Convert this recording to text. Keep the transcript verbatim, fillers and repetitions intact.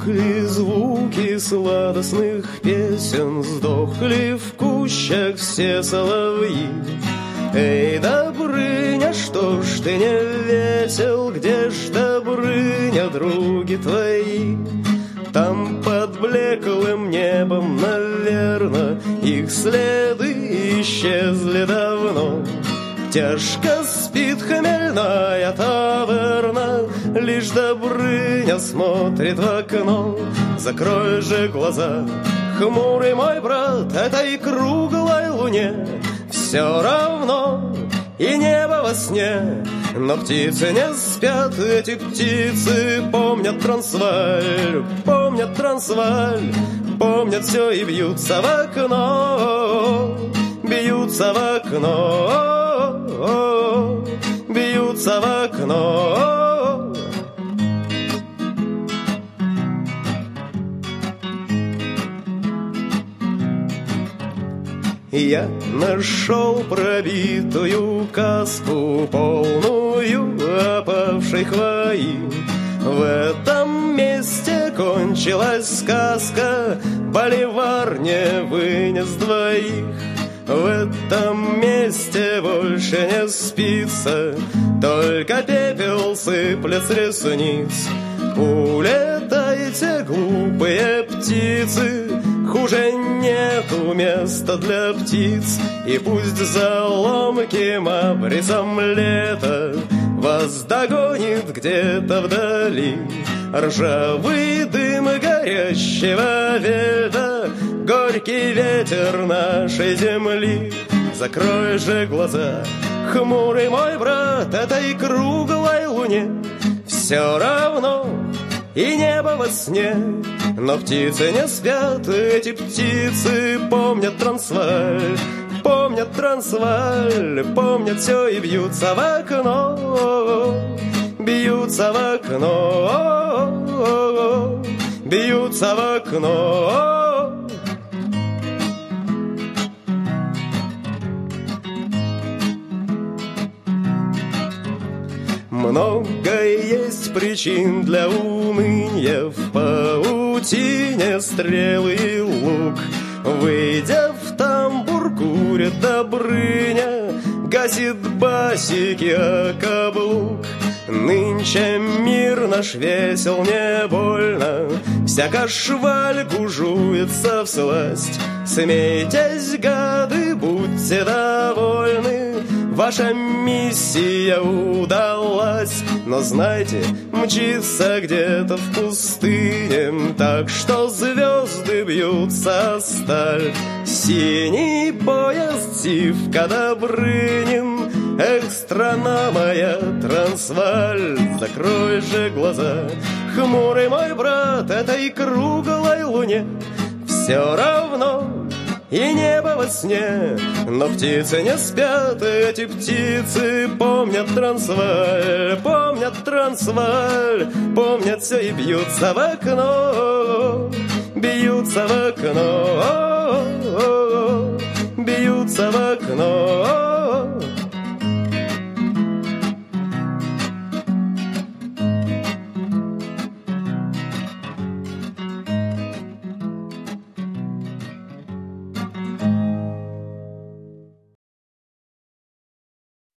Умолкли звуки сладостных песен, сдохли в кущах все соловьи. Эй, Добрыня, что ж ты не весел? Где ж, Добрыня, други твои? Там под блеклым небом, наверно, их следы исчезли давно. Тяжко спит хмельная таверна, лишь Добрыня смотрит в окно. Закрой же глаза, хмурый мой брат, этой круглой луне все равно, и небо во сне. Но птицы не спят, эти птицы помнят Трансвааль, помнят Трансвааль, помнят все и бьются в окно, бьются в окно, бьются в окно. Я нашел пробитую каску, полную опавшей хвои. В этом месте кончилась сказка, Боливар не вынес двоих. В этом месте больше не спится, только пепел сыплет с ресниц. Улетайте, глупые птицы, хуже нету места для птиц. И пусть за ломким обрисом лета вас догонит где-то вдали ржавый дым горящего вельда, горький ветер нашей земли. Закрой же глаза, хмурый мой брат, этой круглой луне все равно, и небо во сне. Но птицы не спят, эти птицы помнят Трансвааль, помнят Трансвааль, помнят все и бьются в окно, бьются в окно, бьются в окно. Много есть причин для уныния, в паутине стрелы и лук. Выйдя в тамбур, курит Добрыня, гасит басики о каблук. Нынче мир наш весел не больно, всяка шваль гужуется всласть. Смейтесь, гады, будьте довольны, ваша миссия удалась. Но знайте, мчится где-то в пустыне, так что звезды бьются о сталь. Синий поезд Сивка Добрынин, эх, страна моя Трансвааль. Закрой же глаза, хмурый мой брат, этой круглой луне все равно, и небо во сне. Но птицы не спят, эти птицы помнят Трансвааль, помнят Трансвааль, помнят все и бьются в окно, бьются в окно, бьются в окно.